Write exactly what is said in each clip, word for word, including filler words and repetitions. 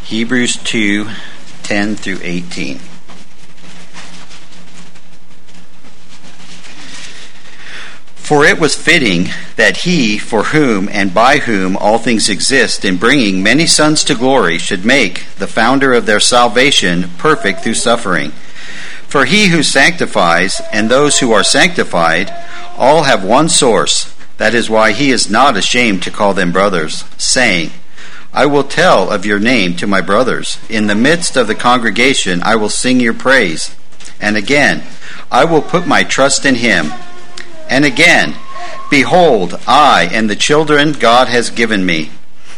Hebrews two, ten through eighteen. For it was fitting that he, for whom and by whom all things exist, in bringing many sons to glory, should make the founder of their salvation perfect through suffering. For he who sanctifies and those who are sanctified all have one source. That is why he is not ashamed to call them brothers, saying, I will tell of your name to my brothers. In the midst of the congregation I will sing your praise. And again, I will put my trust in him. And again, behold, I and the children God has given me.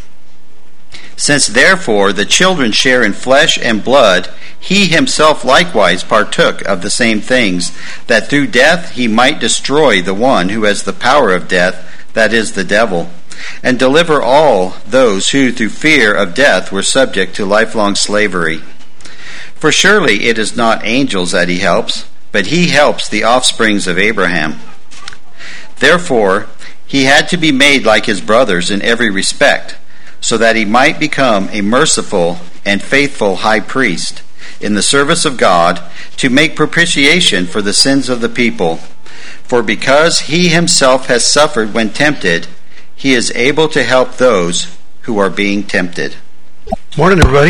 Since therefore the children share in flesh and blood, he himself likewise partook of the same things, that through death he might destroy the one who has the power of death, that is, the devil, and deliver all those who through fear of death were subject to lifelong slavery. For surely it is not angels that he helps, but he helps the offsprings of Abraham. Therefore, he had to be made like his brothers in every respect, so that he might become a merciful and faithful high priest in the service of God, to make propitiation for the sins of the people. For because he himself has suffered when tempted, he is able to help those who are being tempted. Morning, everybody.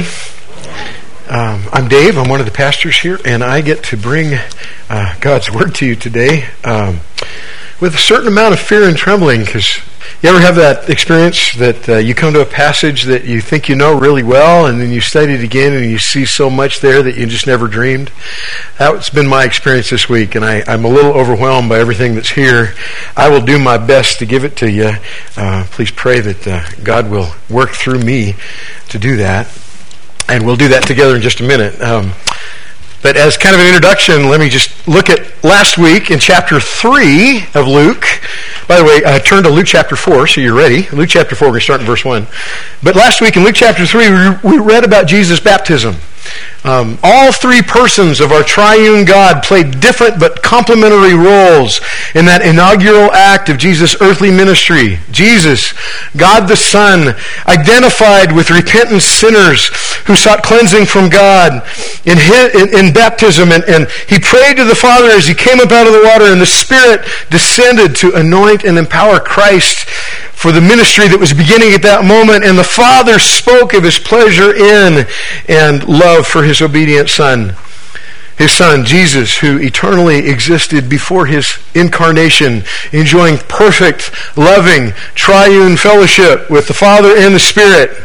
Um, I'm Dave. I'm one of the pastors here, and I get to bring uh, God's Word to you today um, with a certain amount of fear and trembling, because you ever have that experience that uh, you come to a passage that you think you know really well, and then you study it again and you see so much there that you just never dreamed? That's been my experience this week, and I, I'm a little overwhelmed by everything that's here. I will do my best to give it to you. Uh, please pray that uh, God will work through me to do that, and we'll do that together in just a minute. Um, But as kind of an introduction, let me just look at last week in chapter three of Luke. By the way, uh, turn to Luke chapter four, so you're ready. Luke chapter four, we're going to start in verse one. But last week in Luke chapter three, we read about Jesus' baptism. Um, all three persons of our triune God played different but complementary roles in that inaugural act of Jesus' earthly ministry. Jesus, God the Son, identified with repentant sinners who sought cleansing from God in, his, in, in baptism, and, and he prayed to the Father as he came up out of the water, and the Spirit descended to anoint and empower Christ for the ministry that was beginning at that moment, and the Father spoke of his pleasure in and love for his obedient Son. His Son, Jesus, who eternally existed before his incarnation, enjoying perfect, loving, triune fellowship with the Father and the Spirit.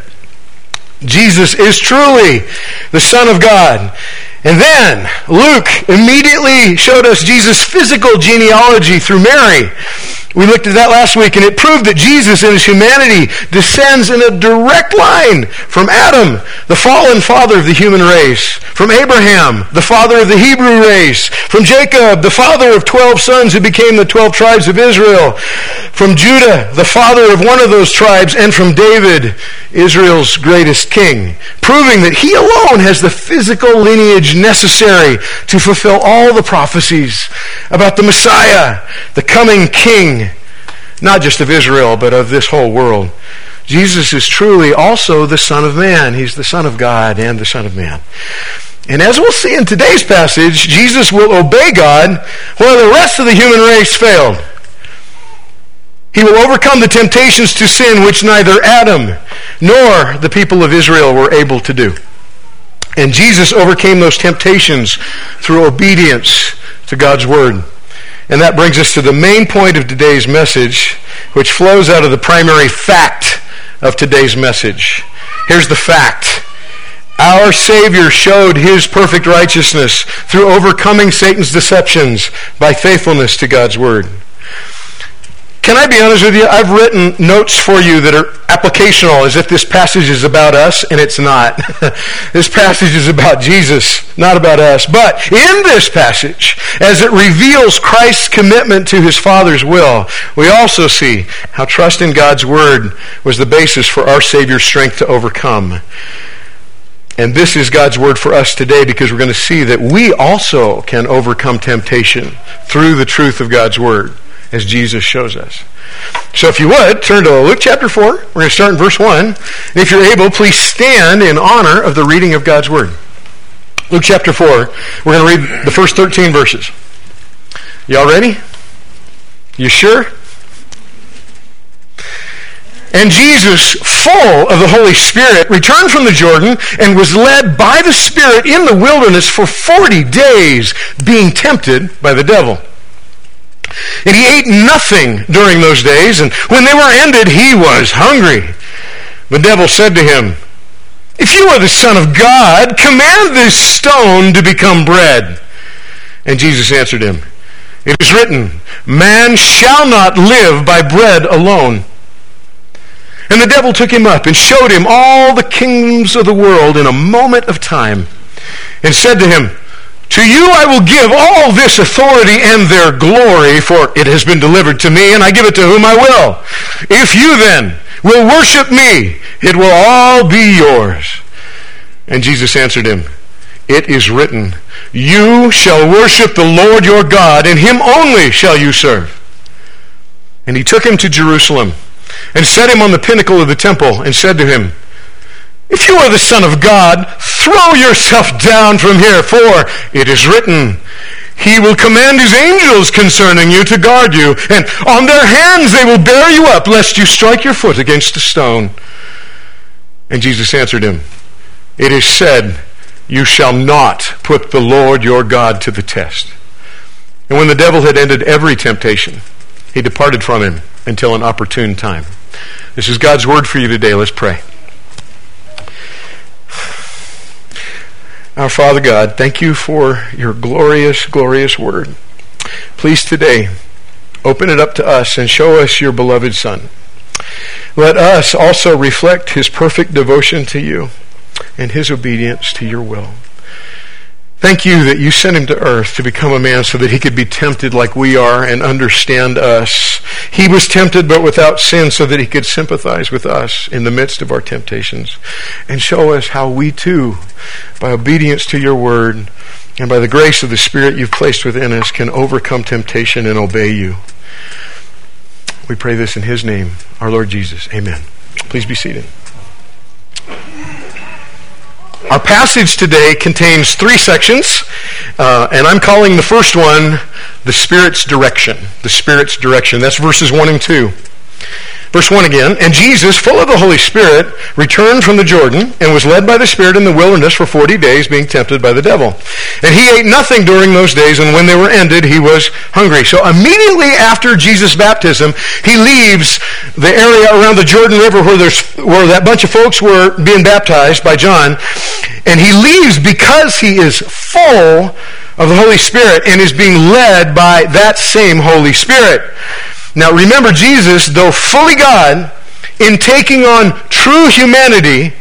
Jesus is truly the Son of God. And then Luke immediately showed us Jesus' physical genealogy through Mary. We looked at that last week, and it proved that Jesus in his humanity descends in a direct line from Adam, the fallen father of the human race, from Abraham, the father of the Hebrew race, from Jacob, the father of twelve sons who became the twelve tribes of Israel, from Judah, the father of one of those tribes, and from David, Israel's greatest king, proving that he alone has the physical lineage necessary to fulfill all the prophecies about the Messiah, the coming king, not just of Israel, but of this whole world. Jesus is truly also the Son of Man. He's the Son of God and the Son of Man. And as we'll see in today's passage, Jesus will obey God while the rest of the human race failed. He will overcome the temptations to sin which neither Adam nor the people of Israel were able to do. And Jesus overcame those temptations through obedience to God's Word. And that brings us to the main point of today's message, which flows out of the primary fact of today's message. Here's the fact. Our Savior showed his perfect righteousness through overcoming Satan's deceptions by faithfulness to God's Word. Can I be honest with you? I've written notes for you that are applicational, as if this passage is about us, and it's not. This passage is about Jesus, not about us. But in this passage, as it reveals Christ's commitment to his Father's will, we also see how trust in God's Word was the basis for our Savior's strength to overcome. And this is God's Word for us today, because we're going to see that we also can overcome temptation through the truth of God's Word. as Jesus shows us. So if you would, turn to Luke chapter four. We're going to start in verse one. And if you're able, please stand in honor of the reading of God's Word. Luke chapter four. We're going to read the first thirteen verses. Y'all ready? You sure? And Jesus, full of the Holy Spirit, returned from the Jordan and was led by the Spirit in the wilderness for forty days, being tempted by the devil. And he ate nothing during those days, and when they were ended, he was hungry. The devil said to him, "If you are the Son of God, command this stone to become bread." And Jesus answered him, "It is written, man shall not live by bread alone." And the devil took him up and showed him all the kingdoms of the world in a moment of time, and said to him, "To you I will give all this authority and their glory, for it has been delivered to me, and I give it to whom I will. If you then will worship me, it will all be yours." And Jesus answered him, "It is written, you shall worship the Lord your God, and him only shall you serve." And he took him to Jerusalem, and set him on the pinnacle of the temple, and said to him, "If you are the Son of God, throw yourself down from here, for it is written, he will command his angels concerning you to guard you, and on their hands they will bear you up, lest you strike your foot against a stone." And Jesus answered him, "It is said, you shall not put the Lord your God to the test." And when the devil had ended every temptation, he departed from him until an opportune time. This is God's word for you today. Let's pray. Our Father God, thank you for your glorious, glorious word. Please today, open it up to us and show us your beloved Son. Let us also reflect his perfect devotion to you and his obedience to your will. Thank you that you sent him to earth to become a man so that he could be tempted like we are and understand us. He was tempted but without sin so that he could sympathize with us in the midst of our temptations and show us how we too, by obedience to your word and by the grace of the Spirit you've placed within us, can overcome temptation and obey you. We pray this in his name, our Lord Jesus. Amen. Please be seated. Our passage today contains three sections, uh, and I'm calling the first one the Spirit's direction. The Spirit's direction. That's verses one and two. Verse one again, "And Jesus, full of the Holy Spirit, returned from the Jordan and was led by the Spirit in the wilderness for forty days, being tempted by the devil. And he ate nothing during those days, and when they were ended, he was hungry." So immediately after Jesus' baptism, he leaves the area around the Jordan River where there's where that bunch of folks were being baptized by John, and he leaves because he is full of the Holy Spirit and is being led by that same Holy Spirit. Now remember, Jesus, though fully God, in taking on true humanity,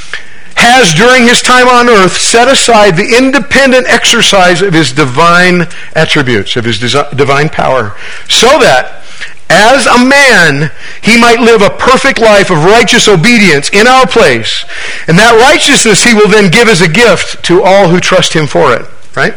has during his time on earth set aside the independent exercise of his divine attributes, of his divine power, so that as a man, he might live a perfect life of righteous obedience in our place. And that righteousness he will then give as a gift to all who trust him for it. Right?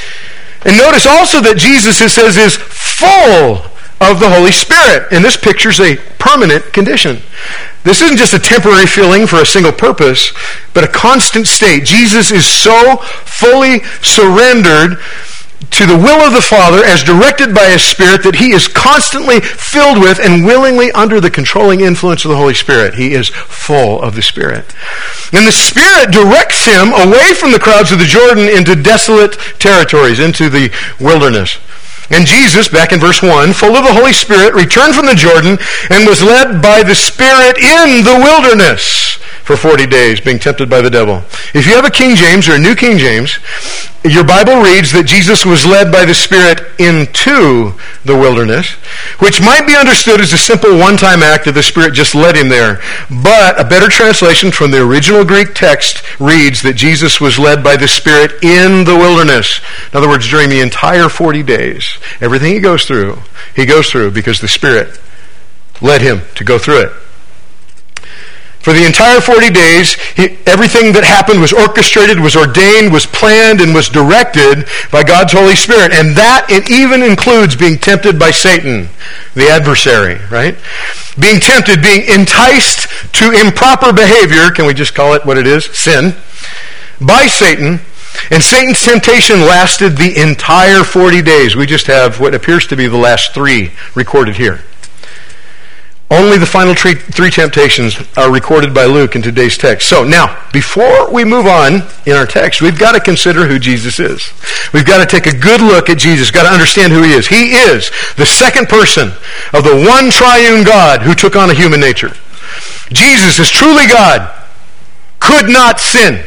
And notice also that Jesus, it says, is full of the Holy Spirit. And this pictures a permanent condition. This isn't just a temporary feeling for a single purpose, but a constant state. Jesus is so fully surrendered to the will of the Father as directed by his Spirit that he is constantly filled with and willingly under the controlling influence of the Holy Spirit. He is full of the Spirit. And the Spirit directs him away from the crowds of the Jordan into desolate territories, into the wilderness. And Jesus, back in verse one, full of the Holy Spirit, returned from the Jordan and was led by the Spirit in the wilderness for forty days, being tempted by the devil. If you have a King James or a New King James, your Bible reads that Jesus was led by the Spirit into the wilderness, which might be understood as a simple one-time act of the Spirit just led him there. But a better translation from the original Greek text reads that Jesus was led by the Spirit in the wilderness. In other words, during the entire forty days, everything he goes through, he goes through because the Spirit led him to go through it. For the entire forty days, he, everything that happened was orchestrated, was ordained, was planned, and was directed by God's Holy Spirit. And that it even includes being tempted by Satan, the adversary, right? Being tempted, being enticed to improper behavior, can we just call it what it is? Sin. By Satan. And Satan's temptation lasted the entire forty days. We just have what appears to be the last three recorded here. Only the final three, three temptations are recorded by Luke in today's text. So now, before we move on in our text, we've got to consider who Jesus is. We've got to take a good look at Jesus. We've got to understand who he is. He is the second person of the one triune God who took on a human nature. Jesus is truly God, could not sin.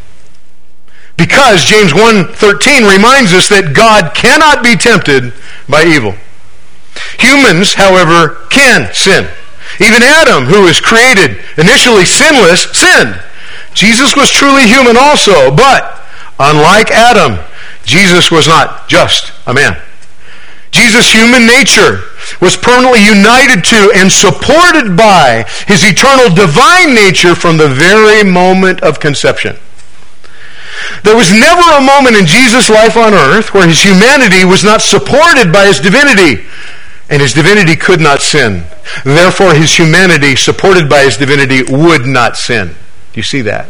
Because James one thirteen reminds us that God cannot be tempted by evil. Humans, however, can sin. Even Adam, who was created initially sinless, sinned. Jesus was truly human also, but unlike Adam, Jesus was not just a man. Jesus' human nature was permanently united to and supported by his eternal divine nature from the very moment of conception. There was never a moment in Jesus' life on earth where his humanity was not supported by his divinity. And his divinity could not sin. Therefore, his humanity, supported by his divinity, would not sin. Do you see that?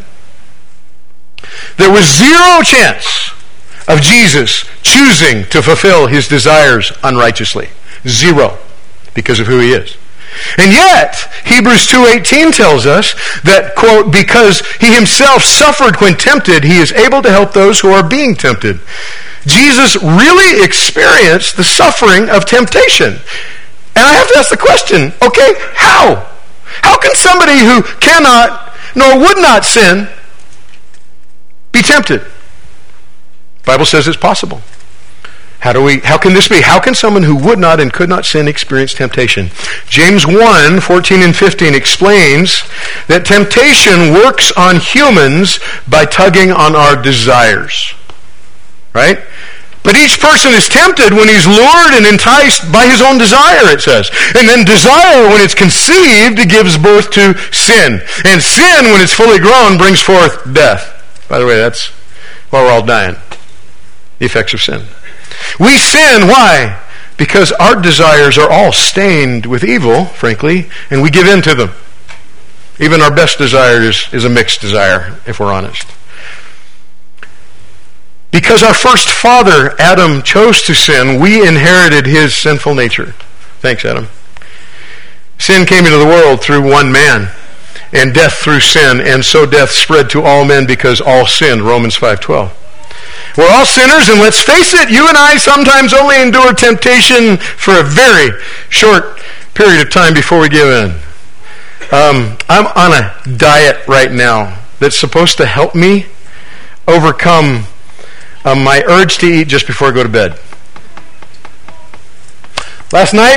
There was zero chance of Jesus choosing to fulfill his desires unrighteously. Zero. Because of who he is. And yet, Hebrews two eighteen tells us that, quote, because he himself suffered when tempted, he is able to help those who are being tempted. Jesus really experienced the suffering of temptation. And I have to ask the question, okay, how? How can somebody who cannot nor would not sin be tempted? The Bible says it's possible. How do we? How can this be? How can someone who would not and could not sin experience temptation? James one, fourteen and fifteen explains that temptation works on humans by tugging on our desires. Right? But each person is tempted when he's lured and enticed by his own desire, it says. And then desire, when it's conceived, gives birth to sin. And sin, when it's fully grown, brings forth death. By the way, that's why we're all dying. The effects of sin. We sin, why? Because our desires are all stained with evil, frankly, and we give in to them. Even our best desire is, is a mixed desire, if we're honest. Because our first father, Adam, chose to sin, we inherited his sinful nature. Thanks, Adam. Sin came into the world through one man, and death through sin, and so death spread to all men because all sinned, Romans five twelve. We're all sinners, and let's face it, you and I sometimes only endure temptation for a very short period of time before we give in. Um, I'm on a diet right now that's supposed to help me overcome Um, my urge to eat just before I go to bed. Last night,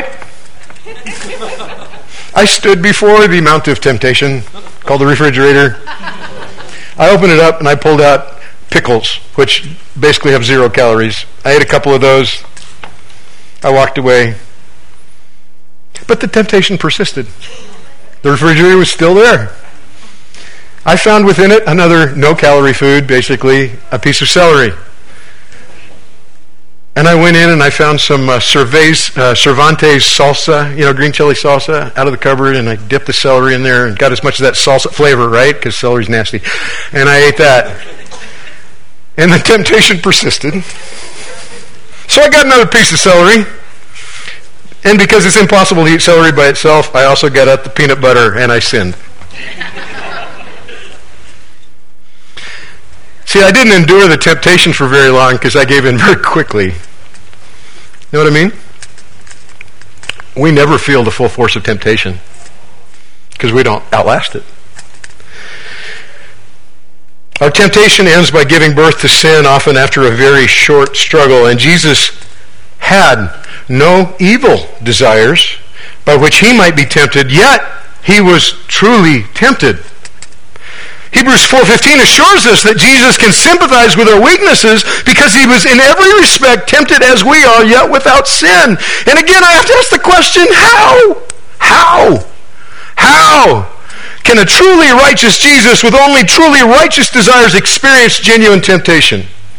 I stood before the Mount of Temptation, called the refrigerator. I opened it up and I pulled out pickles, which basically have zero calories. I ate a couple of those. I walked away. But the temptation persisted. The refrigerator was still there. I found within it another no-calorie food, basically a piece of celery. And I went in and I found some uh, Cervez, uh, Cervantes salsa, you know, green chili salsa, out of the cupboard, and I dipped the celery in there and got as much of that salsa flavor, right? Because celery's nasty. And I ate that. And the temptation persisted. So I got another piece of celery. And because it's impossible to eat celery by itself, I also got out the peanut butter and I sinned. See, I didn't endure the temptation for very long because I gave in very quickly. You know what I mean? We never feel the full force of temptation because we don't outlast it. Our temptation ends by giving birth to sin, often after a very short struggle. And Jesus had no evil desires by which he might be tempted, yet he was truly tempted. Hebrews four fifteen assures us that Jesus can sympathize with our weaknesses because he was in every respect tempted as we are, yet without sin. And again, I have to ask the question, how? How? How can a truly righteous Jesus with only truly righteous desires experience genuine temptation?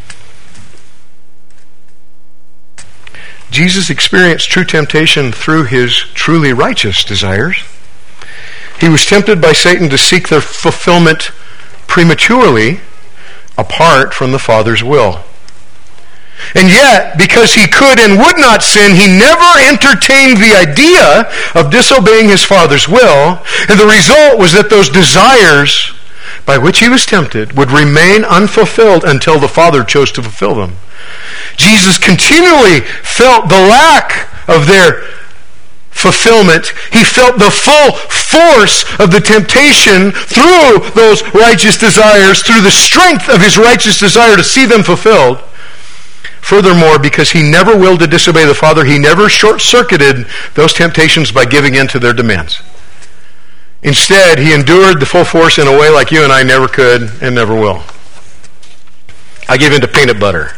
Jesus experienced true temptation through his truly righteous desires. He was tempted by Satan to seek their fulfillment prematurely, apart from the Father's will. And yet, because he could and would not sin, he never entertained the idea of disobeying his Father's will, and the result was that those desires by which he was tempted would remain unfulfilled until the Father chose to fulfill them. Jesus continually felt the lack of their fulfillment. He felt the full force of the temptation through those righteous desires, through the strength of his righteous desire to see them fulfilled. Furthermore, because he never willed to disobey the Father, he never short-circuited those temptations by giving in to their demands. Instead, he endured the full force in a way like you and I never could and never will. I gave in to peanut butter.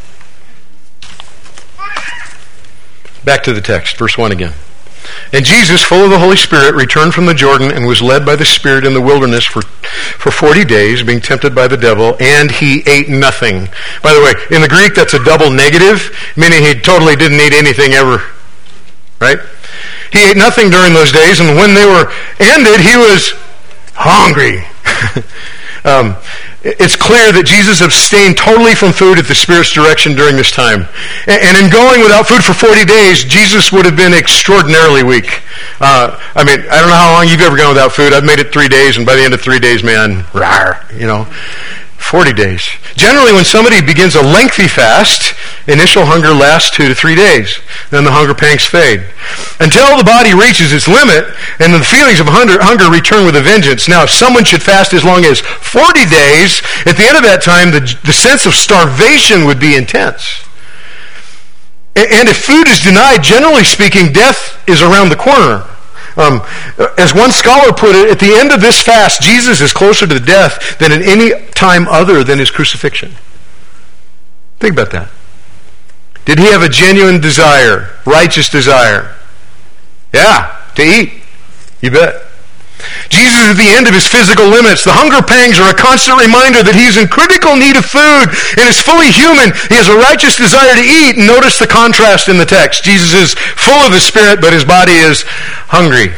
Back to the text, verse one again. And Jesus, full of the Holy Spirit, returned from the Jordan and was led by the Spirit in the wilderness for, for forty days, being tempted by the devil, and he ate nothing. By the way, in the Greek, that's a double negative, meaning he totally didn't eat anything ever. Right? He ate nothing during those days, and when they were ended, he was hungry. um, it's clear that Jesus abstained totally from food at the Spirit's direction during this time. And in going without food for forty days, Jesus would have been extraordinarily weak. Uh, I mean, I don't know how long you've ever gone without food. I've made it three days, and by the end of three days, man, rawr, you know, forty days. Generally, when somebody begins a lengthy fast, initial hunger lasts two to three days. Then the hunger pangs fade. Until the body reaches its limit, and the feelings of hunger, hunger return with a vengeance. Now, if someone should fast as long as forty days, at the end of that time, the, the sense of starvation would be intense. And if food is denied, generally speaking, death is around the corner. Um, as one scholar put it, at the end of this fast, Jesus is closer to death than at any time other than his crucifixion. Think about that. Did he have a genuine desire, righteous desire? Yeah, to eat. You bet. Jesus is at the end of his physical limits. The hunger pangs are a constant reminder that he's in critical need of food and is fully human. He has a righteous desire to eat. And notice the contrast in the text. Jesus is full of the Spirit, but his body is hungry.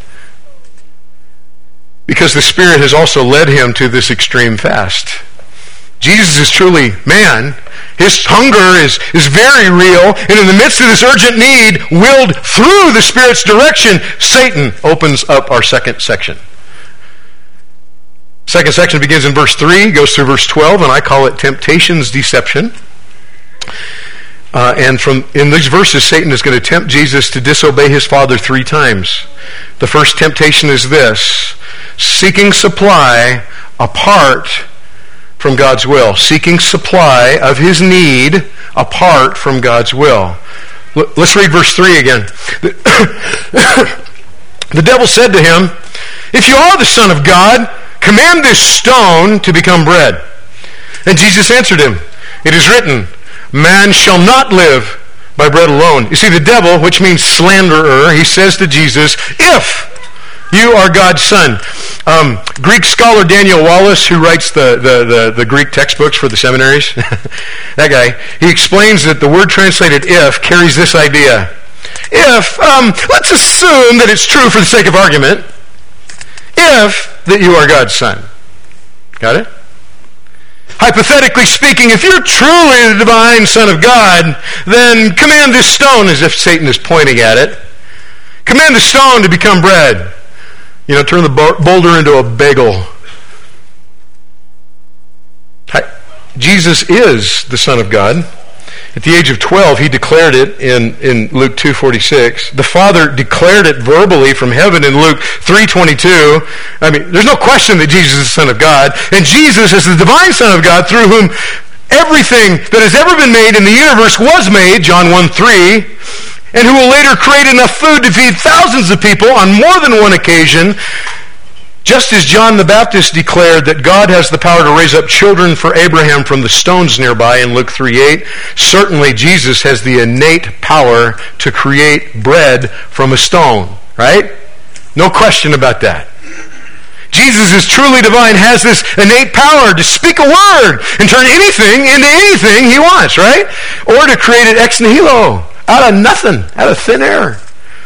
Because the Spirit has also led him to this extreme fast. Jesus is truly man. His hunger is, is very real, and in the midst of this urgent need, willed through the Spirit's direction, Satan opens up our second section. Second section begins in verse three, goes through verse twelve, and I call it temptation's deception. Uh, and from in these verses, Satan is going to tempt Jesus to disobey his Father three times. The first temptation is this: seeking supply apart from God's will. Seeking supply of his need apart from God's will. Let's read verse three again. The devil said to him, "If you are the Son of God, command this stone to become bread." And Jesus answered him, "It is written, man shall not live by bread alone." You see, the devil, which means slanderer, he says to Jesus, "If you are God's Son." Um, Greek scholar Daniel Wallace, who writes the, the, the, the Greek textbooks for the seminaries, that guy, he explains that the word translated "if" carries this idea. If, um, let's assume that it's true for the sake of argument, if that you are God's Son. Got it? Hypothetically speaking, if you're truly the divine Son of God, then command this stone, as if Satan is pointing at it, command the stone to become bread. You know, turn the boulder into a bagel. Jesus is the Son of God. At the age of twelve, he declared it in, in Luke two forty-six. The Father declared it verbally from heaven in Luke three twenty-two. I mean, there's no question that Jesus is the Son of God. And Jesus is the divine Son of God through whom everything that has ever been made in the universe was made, John one three. And who will later create enough food to feed thousands of people on more than one occasion, just as John the Baptist declared that God has the power to raise up children for Abraham from the stones nearby in Luke three eight. Certainly Jesus has the innate power to create bread from a stone, right? No question about that. Jesus is truly divine, has this innate power to speak a word and turn anything into anything he wants, right? Or to create it ex nihilo, out of nothing, out of thin air.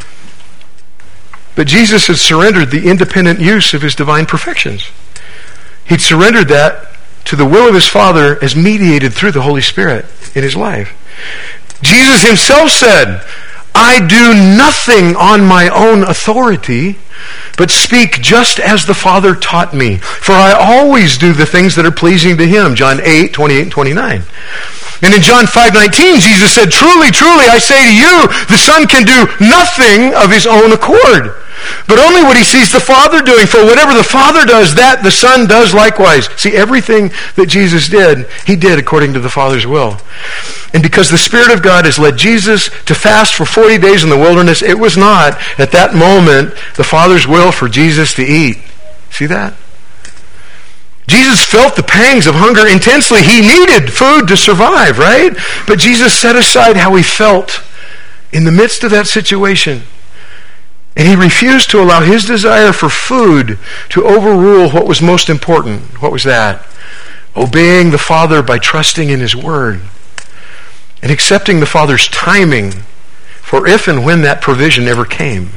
But Jesus had surrendered the independent use of his divine perfections. He'd surrendered that to the will of his Father as mediated through the Holy Spirit in his life. Jesus himself said, I do nothing on my own authority, but speak just as the Father taught me. For I always do the things that are pleasing to him. John eight, twenty-eight and twenty-nine. And in John five nineteen, Jesus said, Truly, truly, I say to you, the Son can do nothing of his own accord, but only what he sees the Father doing. For whatever the Father does, that the Son does likewise. See, everything that Jesus did, he did according to the Father's will. And because the Spirit of God has led Jesus to fast for forty days in the wilderness, it was not, at that moment, the Father's will for Jesus to eat. See that? Jesus felt the pangs of hunger intensely. He needed food to survive, right? But Jesus set aside how he felt in the midst of that situation. And he refused to allow his desire for food to overrule what was most important. What was that? Obeying the Father by trusting in his word and accepting the Father's timing for if and when that provision ever came.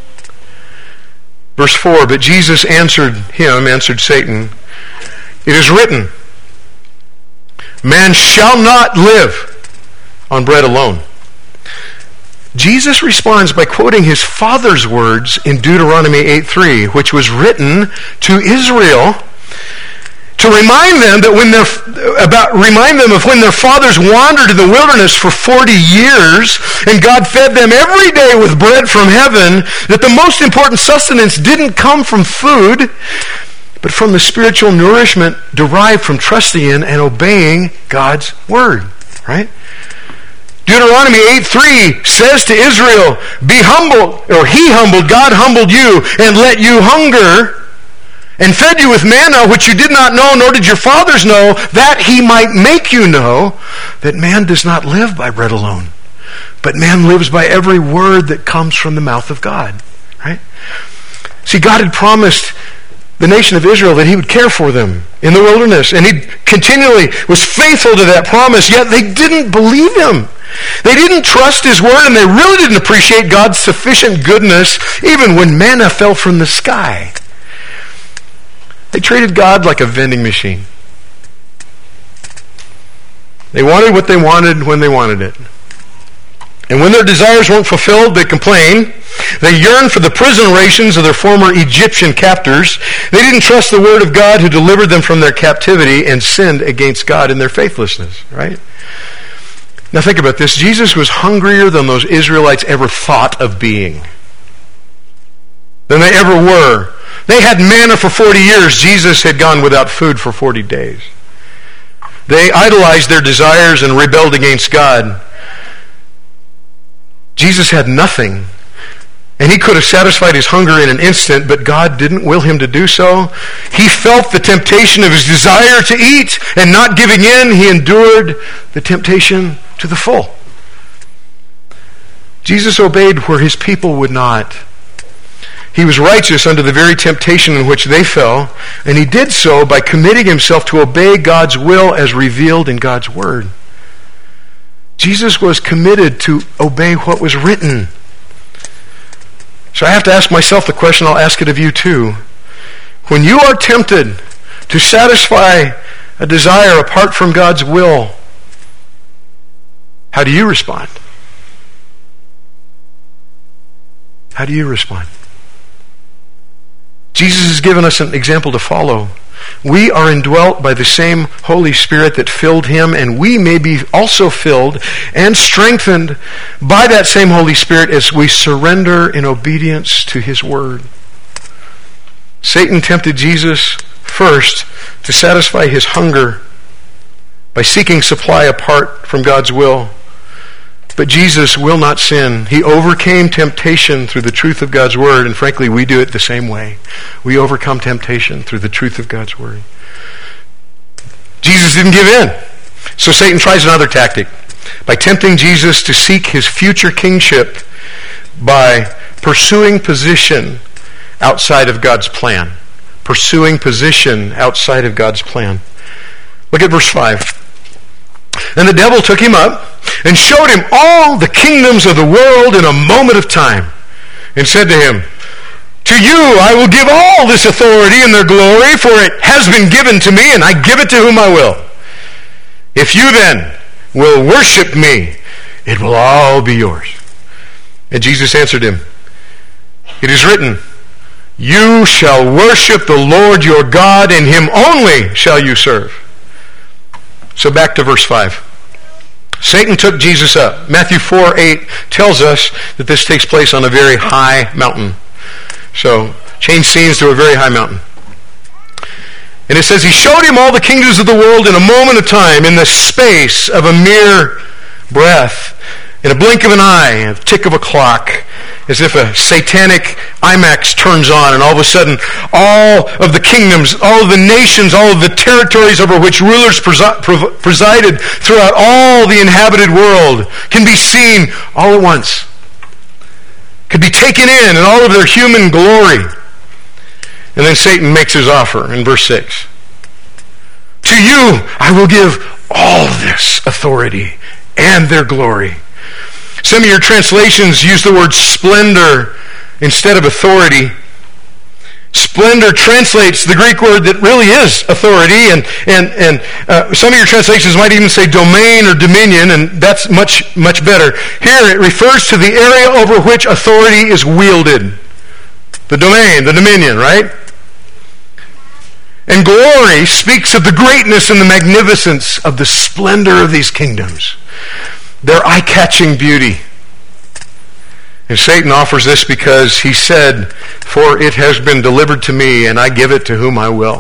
Verse four, but Jesus answered him, answered Satan, it is written, man shall not live on bread alone. Jesus responds by quoting his Father's words in Deuteronomy eight three, which was written to Israel to remind them that when their about remind them of when their fathers wandered in the wilderness for forty years, and God fed them every day with bread from heaven, that the most important sustenance didn't come from food, but from the spiritual nourishment derived from trusting in and obeying God's word, right? Deuteronomy eight three says to Israel, be humble, or he humbled, God humbled you, and let you hunger, and fed you with manna, which you did not know, nor did your fathers know, that he might make you know that man does not live by bread alone, but man lives by every word that comes from the mouth of God, right? See, God had promised the nation of Israel that he would care for them in the wilderness, and he continually was faithful to that promise, yet they didn't believe him. They didn't trust his word, and they really didn't appreciate God's sufficient goodness even when manna fell from the sky. They treated God like a vending machine. They wanted what they wanted when they wanted it. And when their desires weren't fulfilled, they complained. They yearned for the prison rations of their former Egyptian captors. They didn't trust the word of God who delivered them from their captivity and sinned against God in their faithlessness, right? Now think about this. Jesus was hungrier than those Israelites ever thought of being. Than they ever were. They had manna for forty years. Jesus had gone without food for forty days. They idolized their desires and rebelled against God. Jesus had nothing. And he could have satisfied his hunger in an instant, but God didn't will him to do so. He felt the temptation of his desire to eat, and not giving in, he endured the temptation to the full. Jesus obeyed where his people would not. He was righteous under the very temptation in which they fell, and he did so by committing himself to obey God's will as revealed in God's word. Jesus was committed to obey what was written. So I have to ask myself the question, I'll ask it of you too. When you are tempted to satisfy a desire apart from God's will, how do you respond? How do you respond? Jesus has given us an example to follow. We are indwelt by the same Holy Spirit that filled him, and we may be also filled and strengthened by that same Holy Spirit as we surrender in obedience to his word. Satan tempted Jesus first to satisfy his hunger by seeking supply apart from God's will. But Jesus will not sin. He overcame temptation through the truth of God's word, and frankly, we do it the same way. We overcome temptation through the truth of God's word. Jesus didn't give in. So Satan tries another tactic by tempting Jesus to seek his future kingship by pursuing position outside of God's plan. pursuing position outside of God's plan. Look at verse five. And the devil took him up and showed him all the kingdoms of the world in a moment of time, and said to him, to you I will give all this authority and their glory, for it has been given to me, and I give it to whom I will. If you then will worship me, it will all be yours. And Jesus answered him, it is written, you shall worship the Lord your God, and him only shall you serve. So back to verse five. Satan took Jesus up. Matthew four eight tells us that this takes place on a very high mountain. So, change scenes to a very high mountain. And it says, he showed him all the kingdoms of the world in a moment of time, in the space of a mere breath, in a blink of an eye, a tick of a clock, as if a satanic IMAX turns on, and all of a sudden, all of the kingdoms, all of the nations, all of the territories over which rulers presi- presided throughout all the inhabited world can be seen all at once. Could be taken in in all of their human glory. And then Satan makes his offer in verse six. To you I will give all this authority and their glory. Some of your translations use the word splendor instead of authority. Splendor translates the Greek word that really is authority, and and and uh, some of your translations might even say domain or dominion, and that's much much better. Here it refers to the area over which authority is wielded. The domain, the dominion, right? And glory speaks of the greatness and the magnificence of the splendor of these kingdoms, their eye-catching beauty. And Satan offers this because he said, for it has been delivered to me, and I give it to whom I will.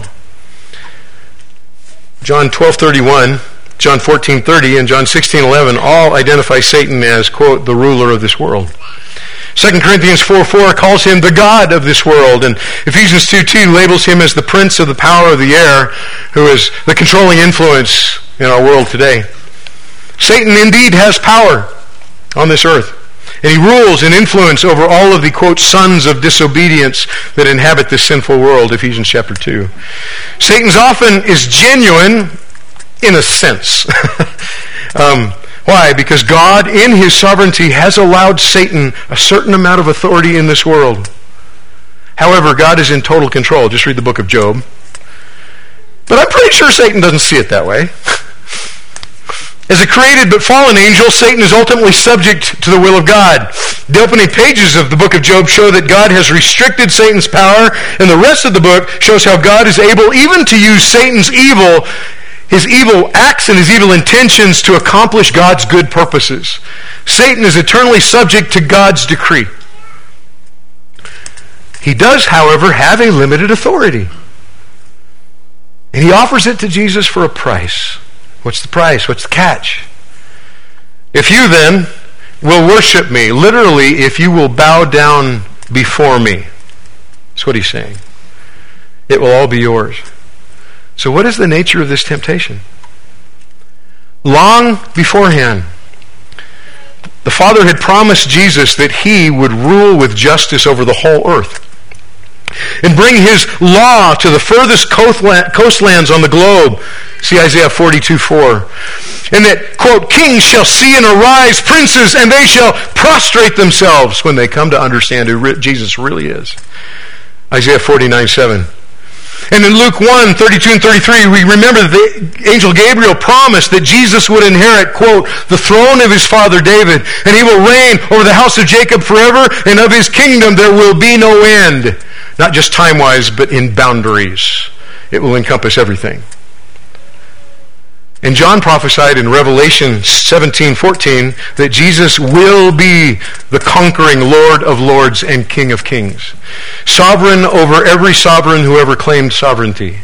John twelve thirty-one, John fourteen thirty, and John sixteen eleven all identify Satan as, quote, the ruler of this world. Second Corinthians four four calls him the God of this world, and Ephesians two two labels him as the prince of the power of the air, who is the controlling influence in our world today. Satan indeed has power on this earth, and he rules and influence over all of the, quote, sons of disobedience that inhabit this sinful world, Ephesians chapter two. Satan's often is genuine in a sense. um, why? Because God, in his sovereignty, has allowed Satan a certain amount of authority in this world. However, God is in total control. Just read the book of Job. But I'm pretty sure Satan doesn't see it that way. As a created but fallen angel, Satan is ultimately subject to the will of God. The opening pages of the book of Job show that God has restricted Satan's power, and the rest of the book shows how God is able even to use Satan's evil, his evil acts and his evil intentions to accomplish God's good purposes. Satan is eternally subject to God's decree. He does, however, have a limited authority. And he offers it to Jesus for a price. What's the price? What's the catch? If you then will worship me, literally, if you will bow down before me, that's what he's saying, it will all be yours. So what is the nature of this temptation? Long beforehand, the Father had promised Jesus that he would rule with justice over the whole earth and bring his law to the furthest coastlands on the globe. See Isaiah forty-two four. And that, quote, kings shall see and arise, princes, and they shall prostrate themselves when they come to understand who Jesus really is. Isaiah forty-nine seven. And in Luke one thirty-two and thirty-three, we remember that the angel Gabriel promised that Jesus would inherit, quote, the throne of his father David, and he will reign over the house of Jacob forever, and of his kingdom there will be no end. Not just time-wise, but in boundaries. It will encompass everything. And John prophesied in Revelation seventeen fourteen that Jesus will be the conquering Lord of lords and King of kings, sovereign over every sovereign who ever claimed sovereignty.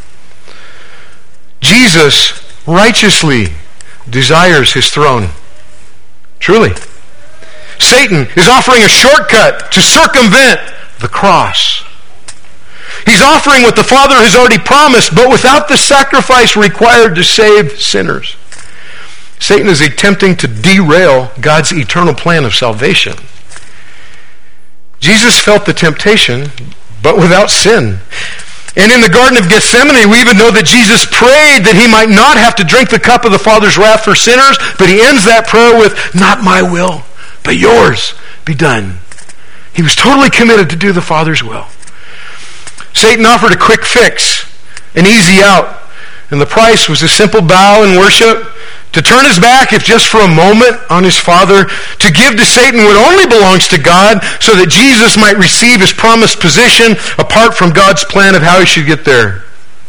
Jesus righteously desires his throne. Truly. Satan is offering a shortcut to circumvent the cross. He's offering what the Father has already promised, but without the sacrifice required to save sinners. Satan is attempting to derail God's eternal plan of salvation. Jesus felt the temptation, but without sin. And in the Garden of Gethsemane, we even know that Jesus prayed that he might not have to drink the cup of the Father's wrath for sinners, but he ends that prayer with, not my will, but yours be done. He was totally committed to do the Father's will. Satan offered a quick fix, an easy out, and the price was a simple bow in worship, to turn his back, if just for a moment, on his Father, to give to Satan what only belongs to God, so that Jesus might receive his promised position apart from God's plan of how he should get there.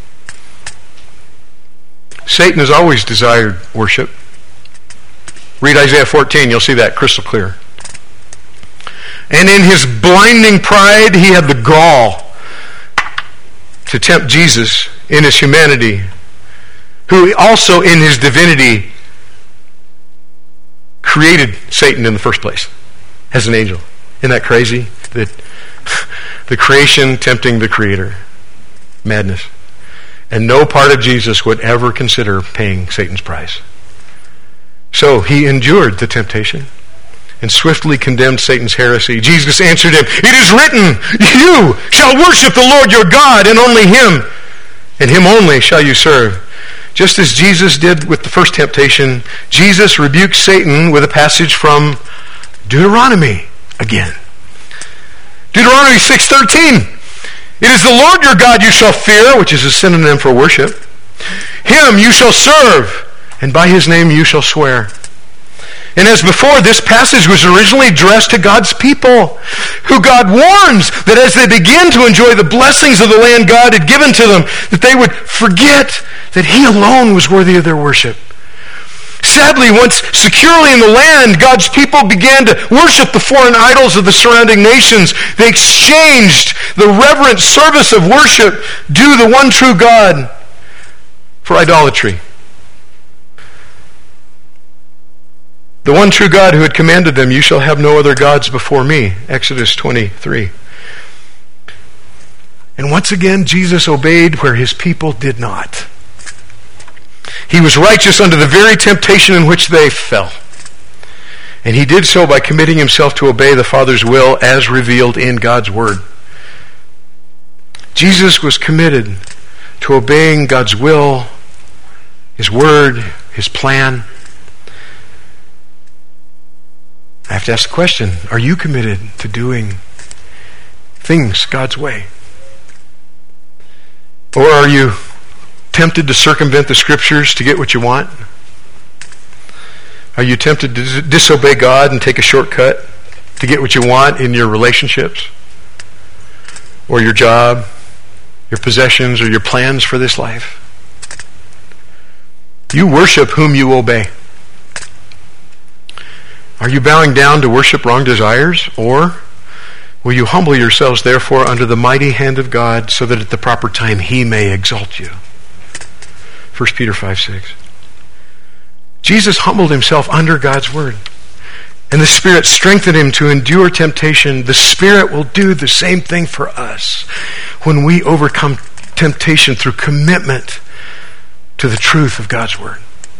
Satan has always desired worship. Read Isaiah fourteen, you'll see that crystal clear. And in his blinding pride, he had the gall to tempt Jesus in his humanity, who also in his divinity created Satan in the first place as an angel. Isn't that crazy? That the creation tempting the Creator. Madness. And no part of Jesus would ever consider paying Satan's price. So he endured the temptation and swiftly condemned Satan's heresy. Jesus answered him, "It is written, you shall worship the Lord your God, and only him, and him only shall you serve." Just as Jesus did with the first temptation, Jesus rebuked Satan with a passage from Deuteronomy again. Deuteronomy six thirteen. "It is the Lord your God you shall fear," which is a synonym for worship. "Him you shall serve, and by his name you shall swear." And as before, this passage was originally addressed to God's people, who God warns that as they begin to enjoy the blessings of the land God had given to them, that they would forget that he alone was worthy of their worship. Sadly, once securely in the land, God's people began to worship the foreign idols of the surrounding nations. They exchanged the reverent service of worship due the one true God for idolatry. The one true God who had commanded them, "You shall have no other gods before me," Exodus twenty-three. And once again, Jesus obeyed where his people did not. He was righteous under the very temptation in which they fell. And he did so by committing himself to obey the Father's will as revealed in God's Word. Jesus was committed to obeying God's will, his Word, his plan. I have to ask the question, are you committed to doing things God's way? Or are you tempted to circumvent the Scriptures to get what you want? Are you tempted to disobey God and take a shortcut to get what you want in your relationships? Or your job, your possessions, or your plans for this life? You worship whom you obey. Are you bowing down to worship wrong desires? Or will you humble yourselves, therefore, under the mighty hand of God, so that at the proper time he may exalt you? First Peter five six. Jesus humbled himself under God's Word, and the Spirit strengthened him to endure temptation. The Spirit will do the same thing for us when we overcome temptation through commitment to the truth of God's Word.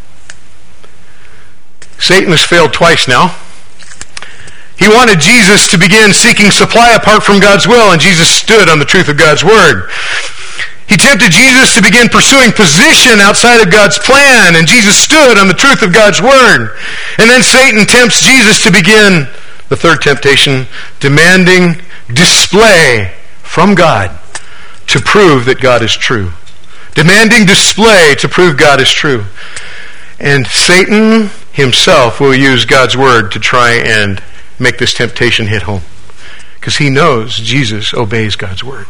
Satan has failed twice now. He wanted Jesus to begin seeking supply apart from God's will, and Jesus stood on the truth of God's Word. He tempted Jesus to begin pursuing position outside of God's plan, and Jesus stood on the truth of God's Word. And then Satan tempts Jesus to begin the third temptation, demanding display from God to prove that God is true. Demanding display to prove God is true. And Satan himself will use God's Word to try and make this temptation hit home, because he knows Jesus obeys God's Word.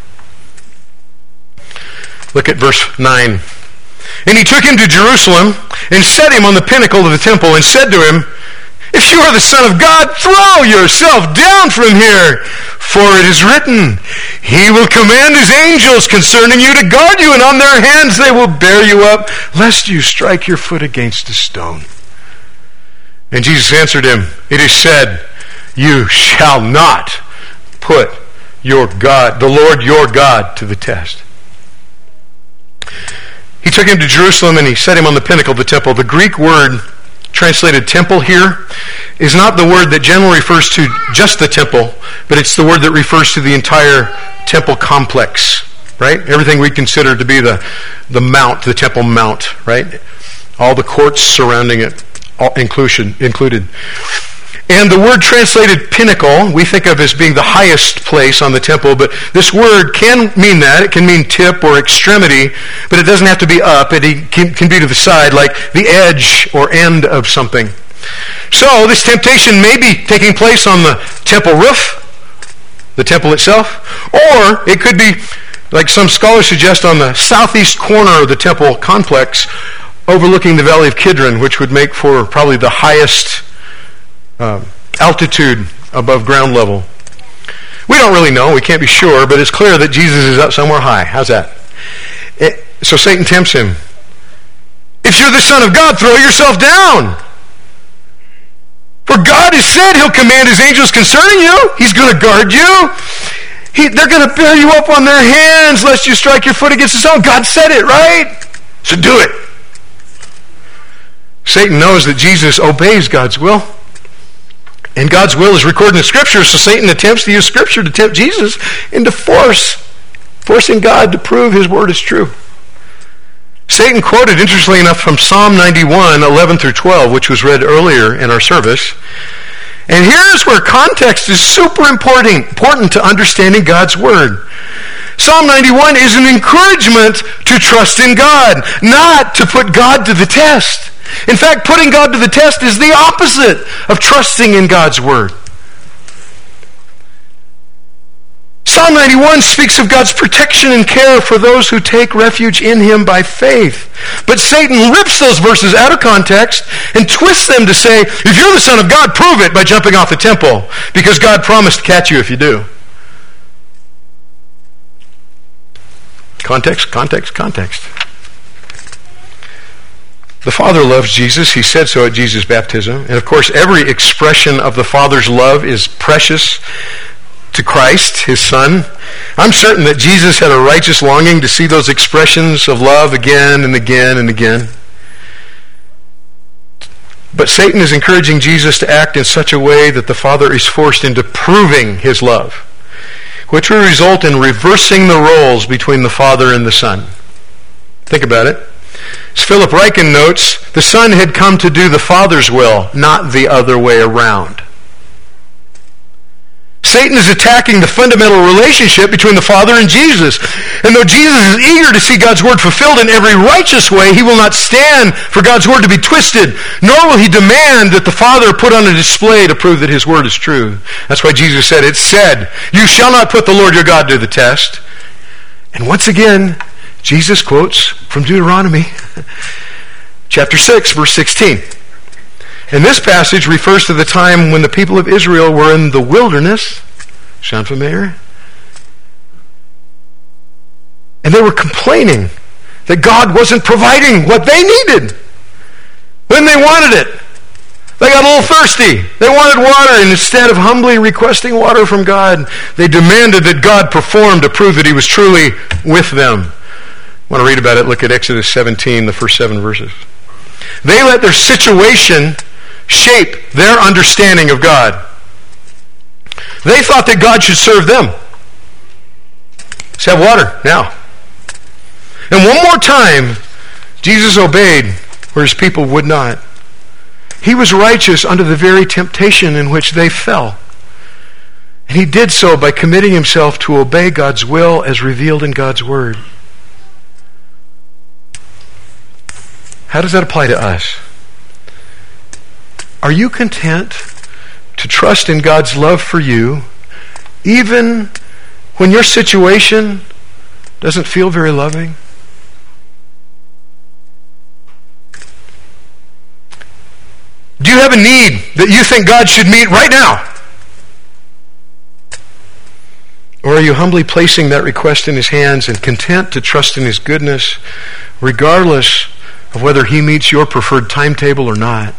Look at verse nine. "And he took him to Jerusalem and set him on the pinnacle of the temple and said to him, 'If you are the Son of God, throw yourself down from here. For it is written, he will command his angels concerning you to guard you, and on their hands they will bear you up, lest you strike your foot against a stone.' And Jesus answered him, 'It is said, you shall not put your God, the Lord your God, to the test.'" He took him to Jerusalem and he set him on the pinnacle of the temple. The Greek word translated temple here is not the word that generally refers to just the temple, but it's the word that refers to the entire temple complex. right? Everything we consider to be the, the mount, the Temple Mount, right? All the courts surrounding it, all inclusion, included. And the word translated pinnacle, we think of as being the highest place on the temple, but this word can mean that. It can mean tip or extremity, but it doesn't have to be up. It can, can be to the side, like the edge or end of something. So this temptation may be taking place on the temple roof, the temple itself, or it could be, like some scholars suggest, on the southeast corner of the temple complex, overlooking the Valley of Kidron, which would make for probably the highest Uh, altitude above ground level. We don't really know. We can't be sure, but it's clear that Jesus is up somewhere high. How's that? It, so Satan tempts him. If you're the Son of God, throw yourself down. For God has said he'll command his angels concerning you. He's going to guard you. He, they're going to bear you up on their hands lest you strike your foot against the stone. God said it, right? So do it. Satan knows that Jesus obeys God's will. And God's will is recorded in Scripture, so Satan attempts to use Scripture to tempt Jesus into force, forcing God to prove his word is true. Satan quoted, interestingly enough, from Psalm ninety-one, eleven through twelve, which was read earlier in our service. And here's where context is super important, important to understanding God's word. Psalm ninety-one is an encouragement to trust in God, not to put God to the test. In fact, putting God to the test is the opposite of trusting in God's word. Psalm ninety-one speaks of God's protection and care for those who take refuge in him by faith. But Satan rips those verses out of context and twists them to say, if you're the Son of God, prove it by jumping off the temple, because God promised to catch you if you do. Context, context, context. The Father loves Jesus. He said so at Jesus' baptism. And of course, every expression of the Father's love is precious to Christ, his Son. I'm certain that Jesus had a righteous longing to see those expressions of love again and again and again. But Satan is encouraging Jesus to act in such a way that the Father is forced into proving his love, which will result in reversing the roles between the Father and the Son. Think about it. As Philip Ryken notes, the Son had come to do the Father's will, not the other way around. Satan is attacking the fundamental relationship between the Father and Jesus. And though Jesus is eager to see God's word fulfilled in every righteous way, he will not stand for God's word to be twisted, nor will he demand that the Father put on a display to prove that his word is true. That's why Jesus said, it's said, you shall not put the Lord your God to the test. And once again, Jesus quotes from Deuteronomy chapter six, verse sixteen. And this passage refers to the time when the people of Israel were in the wilderness. Sound familiar? And they were complaining that God wasn't providing what they needed when they wanted it. They got a little thirsty. They wanted water, and instead of humbly requesting water from God, they demanded that God perform to prove that he was truly with them. Want to read about it? Look at Exodus seventeen, the first seven verses. They let their situation shape their understanding of God. They thought that God should serve them. Let's have water now. And one more time, Jesus obeyed where his people would not. He was righteous under the very temptation in which they fell. And he did so by committing himself to obey God's will as revealed in God's word. How does that apply to us? Are you content to trust in God's love for you, even when your situation doesn't feel very loving? Do you have a need that you think God should meet right now? Or are you humbly placing that request in his hands and content to trust in his goodness, regardless of whether he meets your preferred timetable or not?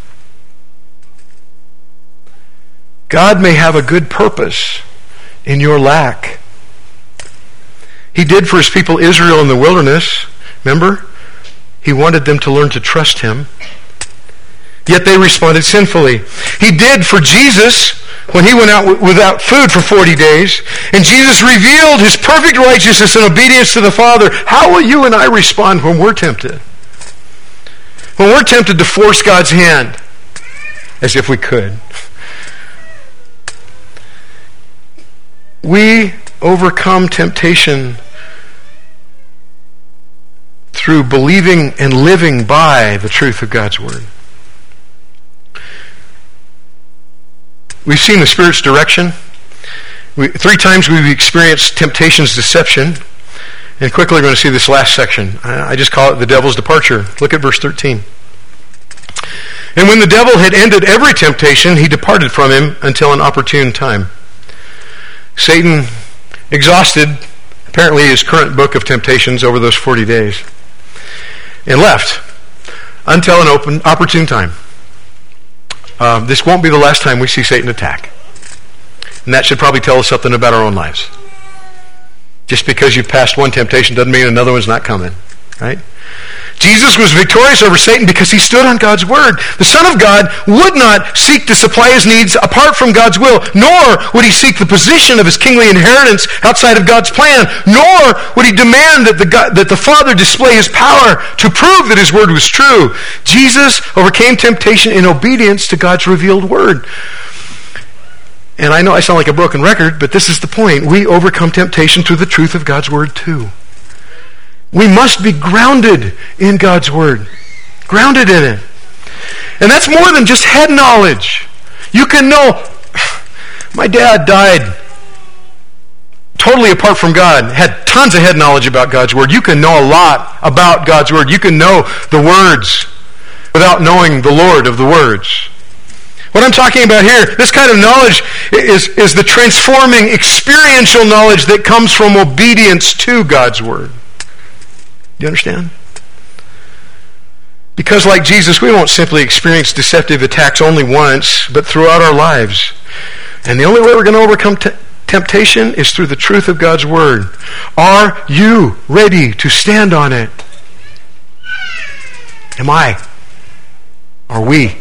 God may have a good purpose in your lack. He did for his people Israel in the wilderness. Remember? He wanted them to learn to trust him. Yet they responded sinfully. He did for Jesus when he went out w- without food for forty days, and Jesus revealed his perfect righteousness and obedience to the Father, how will you and I respond when we're tempted? When we're tempted to force God's hand, as if we could. We overcome temptation through believing and living by the truth of God's Word. We've seen the Spirit's direction. We, three times we've experienced temptation's deception. And quickly we're going to see this last section. I, I just call it the devil's departure. Look at verse thirteen. And when the devil had ended every temptation, he departed from him until an opportune time. Satan exhausted, apparently, his current book of temptations over those forty days. And left until an open, opportune time. Uh, this won't be the last time we see Satan attack. And that should probably tell us something about our own lives. Just because you've passed one temptation doesn't mean another one's not coming. Right? Jesus was victorious over Satan because he stood on God's word. The Son of God would not seek to supply his needs apart from God's will, nor would he seek the position of his kingly inheritance outside of God's plan, nor would he demand that the, God, that the Father display his power to prove that his word was true. Jesus overcame temptation in obedience to God's revealed word. And I know I sound like a broken record, but this is the point. We overcome temptation through the truth of God's word too. We must be grounded in God's word. Grounded in it. And that's more than just head knowledge. You can know, my dad died totally apart from God, had tons of head knowledge about God's word. You can know a lot about God's word. You can know the words without knowing the Lord of the words. What I'm talking about here, this kind of knowledge is, is the transforming experiential knowledge that comes from obedience to God's word. Do you understand? Because like Jesus, we won't simply experience deceptive attacks only once, but throughout our lives. And the only way we're going to overcome t- temptation is through the truth of God's word. Are you ready to stand on it? Am I? Are we?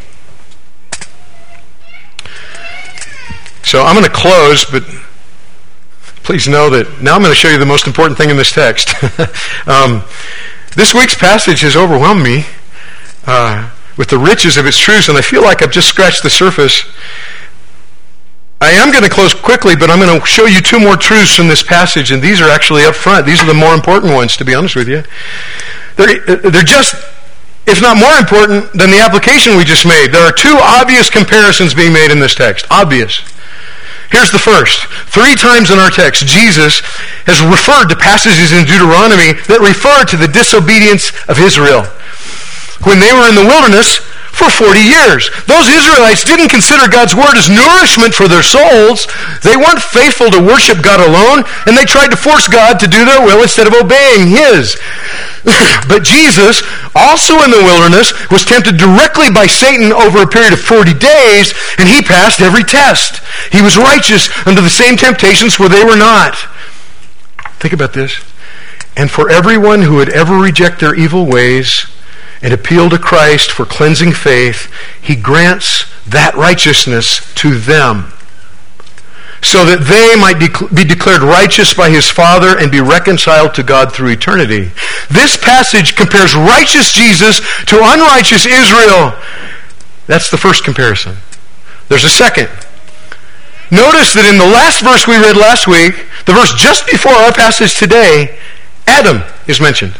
So I'm going to close, but please know that now I'm going to show you the most important thing in this text. um, this week's passage has overwhelmed me uh, with the riches of its truths, and I feel like I've just scratched the surface. I am going to close quickly, but I'm going to show you two more truths from this passage, and these are actually up front. These are the more important ones, to be honest with you. They're, they're just, if not more important than the application we just made. There are two obvious comparisons being made in this text. Obvious. Here's the first. Three times in our text, Jesus has referred to passages in Deuteronomy that refer to the disobedience of Israel when they were in the wilderness for forty years. Those Israelites didn't consider God's word as nourishment for their souls. They weren't faithful to worship God alone, and they tried to force God to do their will instead of obeying his. But Jesus, also in the wilderness, was tempted directly by Satan over a period of forty days, and he passed every test. He was righteous under the same temptations where they were not. Think about this. And for everyone who would ever reject their evil ways and appeal to Christ for cleansing faith, he grants that righteousness to them, so that they might be declared righteous by his Father and be reconciled to God through eternity. This passage compares righteous Jesus to unrighteous Israel. That's the first comparison. There's a second. Notice that in the last verse we read last week, the verse just before our passage today, Adam is mentioned.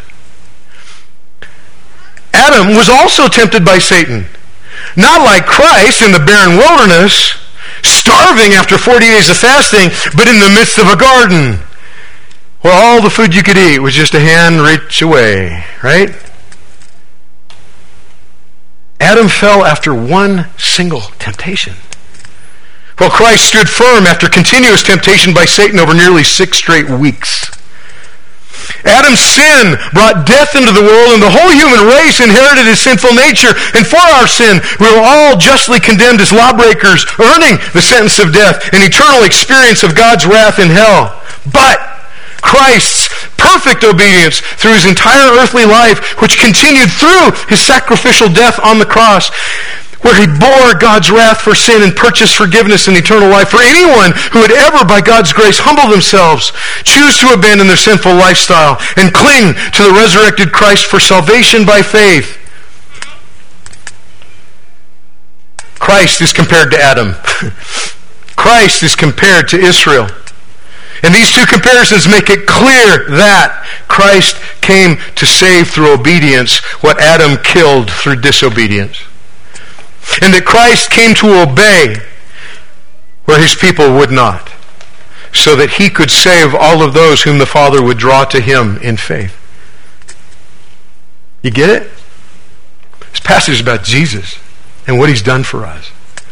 Adam was also tempted by Satan. Not like Christ in the barren wilderness, starving after forty days of fasting, but in the midst of a garden where all the food you could eat was just a hand reach away, right? Adam fell after one single temptation, while Christ stood firm after continuous temptation by Satan over nearly six straight weeks. Adam's sin brought death into the world, and the whole human race inherited his sinful nature. And for our sin, we were all justly condemned as lawbreakers, earning the sentence of death, an eternal experience of God's wrath in hell. But Christ's perfect obedience through his entire earthly life, which continued through his sacrificial death on the cross, where he bore God's wrath for sin and purchased forgiveness and eternal life for anyone who would ever, by God's grace, humble themselves, choose to abandon their sinful lifestyle, and cling to the resurrected Christ for salvation by faith. Christ is compared to Adam. Christ is compared to Israel. And these two comparisons make it clear that Christ came to save through obedience what Adam killed through disobedience. And that Christ came to obey where his people would not, so that he could save all of those whom the Father would draw to him in faith. You get it? This passage is about Jesus and what he's done for us.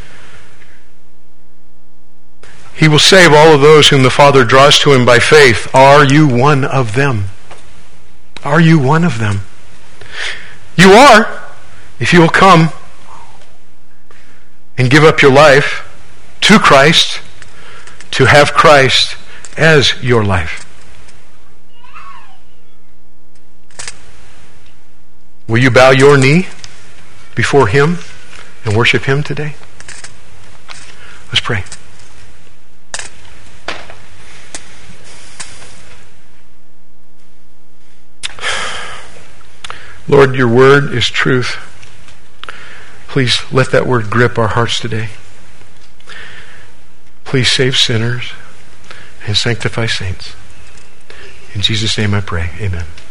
He will save all of those whom the Father draws to him by faith. Are you one of them? Are you one of them? You are, if you will come and give up your life to Christ, to have Christ as your life. Will you bow your knee before him and worship him today? Let's pray. Lord, your word is truth. Please let that word grip our hearts today. Please save sinners and sanctify saints. In Jesus' name I pray. Amen.